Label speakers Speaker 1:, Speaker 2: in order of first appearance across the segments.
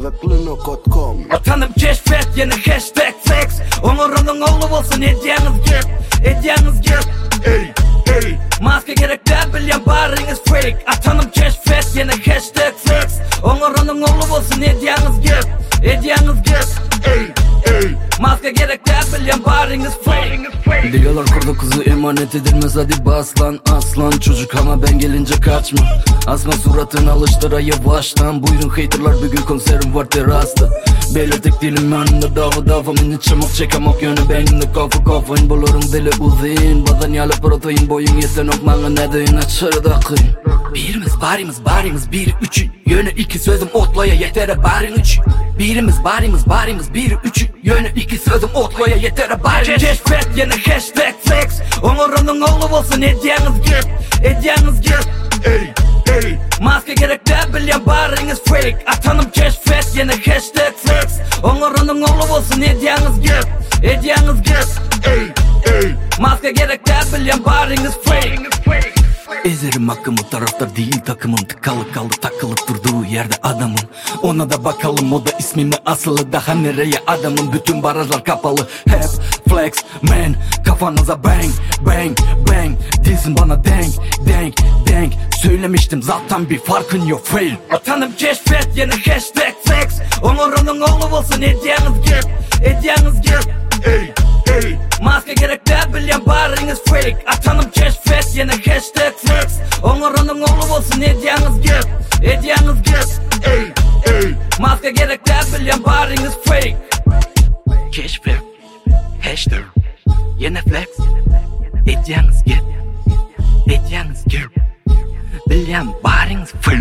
Speaker 1: Gluno.com.
Speaker 2: Atanım keşfet yeni hashtag flex. Onurunun oğlu olsun hediyeniz git. Hediyeniz git. Maske gerek değil bilyen bariniz fake. Atanım keşfet yeni hashtag flex. Onurunun oğlu olsun hediyeniz git. Hediyeniz git. Maske gerek değil bilyen bariniz fake.
Speaker 3: Diyorlar kurdu kuzu emanet edilmez, hadi bas lan aslan çocuk, ama ben gelince kaçma. Asma suratını alıştıra yavaştan. Buyurun haterlar, bugün konserim var terasta. Belirtik dilim önümde dağı davamın çamuk çekemek yönü beynimde kafa kafayın. Bulurum dili uzun bazen yalı protein, boyun yeten okmanı nedeni açarda kıyın. Birimiz barimiz bir üçü yönü iki sözüm otlaya yetere barin üç. Birimiz barimiz bir üçü yönü iki sözüm otlaya yetere barin.
Speaker 2: Keşfet yeni hashtag flex. Onurunun oğlu olsun hediyeniz git. Hediyeniz git. Maske gerek değil bilyen bariniz fake. Atanım keşfet yeni hashtag flex. Onurunun oğlu olsun hediyeniz git. Hediyeniz git. Maske gerek değil bilyen bariniz fake.
Speaker 3: Ezerim hakkımı, taraftar değil takımım. Tıkalı kaldı takılıp durduğu yerde adamım. Ona da bakalım, o da ismimi asılı. Daha nereye adamım, bütün barajlar kapalı. Hep flex man, kafanıza bang bang bang. Dilsin bana denk denk denk. Söylemiştim zaten bir farkın yok fail.
Speaker 2: Atanım keşfet yeni hashtag flex. Onurunun oğlu olsun hediyeniz git. Hediyeniz git. Maske gerek değil bilyen bariniz fake. Atanım keşfet yeni hashtag flex. Onurunun oğlu olsun hediyeniz git. Hediyeniz git. Maske gerek değil bilyen bariniz fake.
Speaker 3: Keşfet hashtag yeni flex. Hediyeniz git. Hediyeniz git. Bilyen bariniz fake.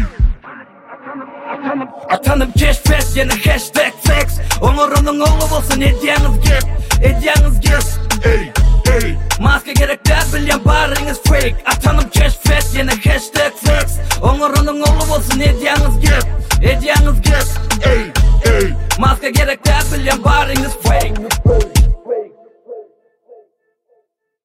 Speaker 2: Atanım keşfet yeni hashtag flex. Onurunun oğlu olsun hediyeniz git. Hediyeniz git. Maske gerek değil bilyen bariniz fake. Atanım keşfet yeni hashtag flex. Onurunun oğlu olsun hediyeniz git. Hediyeniz git. Maske gerek değil bilyen bariniz fake.